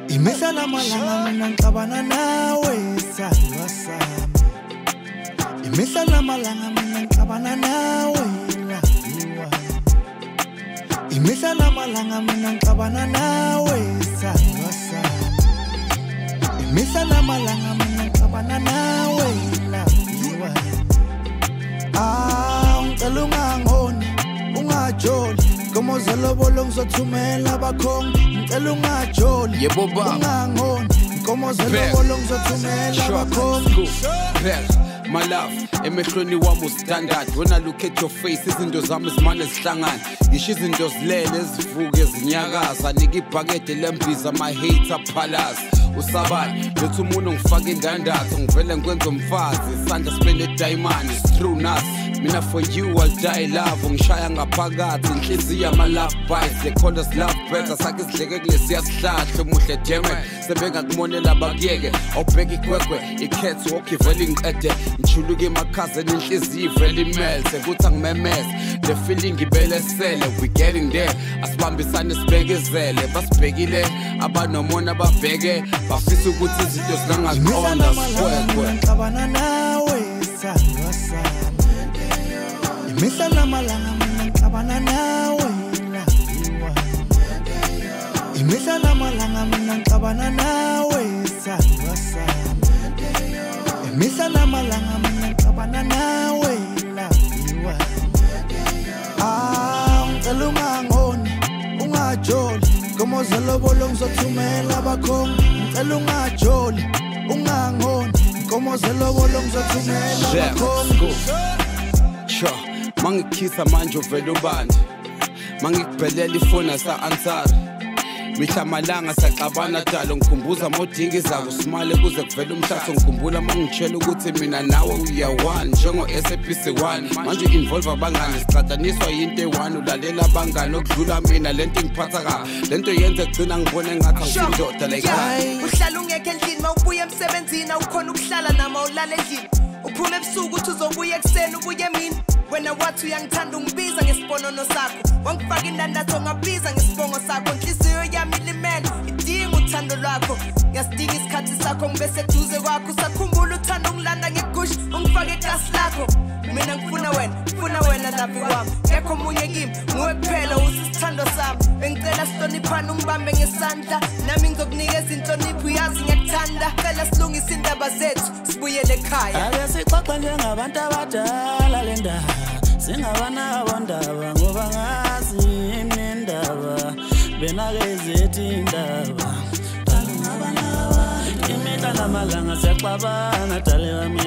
Imihla namalanga mina ngixabana nawe sandwa sami. Imihla namalanga mina ngixabana nawe laziwa. Imihla namalanga mina ngixabana nawe sandwa sami. Imihla namalanga mina ngixabana nawe laziwa. Ngicela ungangoni ungajoli Komozelo bolo ngizothumela abakhongi ngicela ungajoli ungangoni Komozelo bolo ngizothumela abakhongi My love, emehlweni wami ustandard. When I look at your face, izinto zami zimane zihlangana. Ngisho izinto zilele zivuke zinyakaza. Nika ibhakede lembiza my hater palace. Usabani, lethu umuntu ngifaka indandatho ngivele ngikwenza umfazi. Isandla sipende diamond, it's true nas. Mina for you I'll die love. Ngishaya ngaphakathi inhliziyo ama love bites. They call us love better. Sakhe sidleke kulesi yasihlahla umuhle deme. Sebengakumonela bakuyeke. Awubheka ikwekwe, ikhetho okivele ngiqede. Ngichuluke emakhazeni inhliziyo ivele imele. Sekuthi angimemeze. The feeling ibelesele. We getting there. Asibambisane sibekezele. Basibhekile abanomona babheke. Bafisa ukuthi izinto zingangaqonda sikwekwe. Ngixabana nawe sandwa sami. Imihla namalanga mina ngixabana nawe laziwa. Imihla namalanga mina ngixabana nawe sandwa sami. Imihla namalanga mina ngixabana nawe laziwa. Ngicela ungangoni ungajoli Komozelo bolo ngizothumela abakhongi ngicela ungajoli ungangoni Komozelo bolo ngizothumela abakhongi. Mangikhisa manje uvela ubani mangikubhelela ifoni asa-ansari mihla malanga saxabana dalo ngikhumbuza modingi zabo simale kuze kuvela umhlatho ngikhumbula mangitshela ukuthi mina nawe uya-1 njengo-SABC1 manje involve abangani siqadaniswa yinto eyi-1 ulalela abangani okudlula mina lento ingiphatha kabi lento yenza kugcina ngibone ngathi angisindoda like uhlala ungekho endlini mawubuya emsebenzini awukhona ukuhlala nama ulala endlini uphume ebusuku uthi uzobuya ekuseni ubuye emini wena wathi uyangithanda ungibiza ngesibonono sakho wangifaka indandatho ngabiza ngesibongo sakho inhliziyo yami ilimele idinga uthando lwakho ngiyasidinga isikhathi sakho ngibe seduze kwakho usakhumbula uthando ungilanda ngegusha ungifake egasi lakho mina ngifuna wena lavi wami ngekho omunye kimi nguwe kuphela usisithando sami bengicela sihloniphane ungibambe ngesandla nami ngizokunikeza inhlonipho uyazi ngiyakuthanda cela silungise indaba zethu sibuyele ekhaya ake sixoxe njengabantu abadala le ndaba singabana abondaba ngoba ngazi imindaba benakezethi indaba imihla namalanga siyaxabana dale wami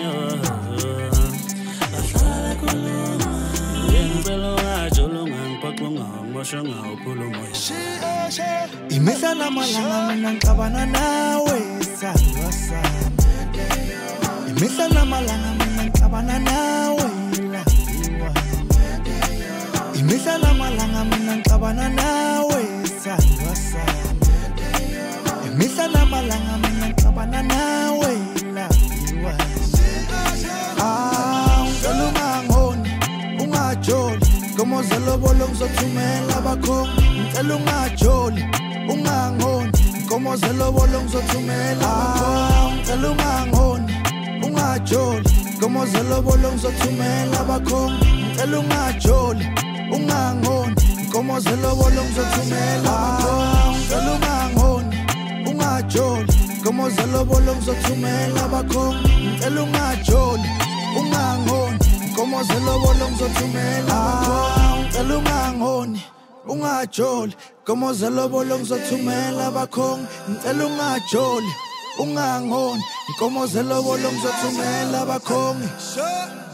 bahlala bekhuluma ngempela ungajolo ngangiphoqa ungangimosha ngawukhuluma Imihla namalanga mina ngixabana nawe sandwa sami. Imihla namalanga mina ngixabana nawe laziwa. Imihla namalanga mina ngixabana nawe sandwa sami. Imihla namalanga mina ngixabana nawe laziwa. Ngicela ungangoni ungajoli Komozelo bolo ngizothumela abakhongi ngicela ungajoli ungangoni Komozelo bolo ngizothumela abakhongi ngicela ungangoni ungajoli Komozelo bolo ngizothumela abakhongi ngicela ungajoli ungangoni Komozelo bolo ngizothumela abakhongi ngicela ungangoni ungajoli Komozelo bolo ngizothumela abakhongi ngicela ungajoli ungangoni Komozelo bolo ngizothumela abakhongi ngicela ungangoni ungajoli Komozelo bolo ngizothumela abakhongi ngicela ungajoli ungangoni Komozelo bolo ngizothumela abakhongi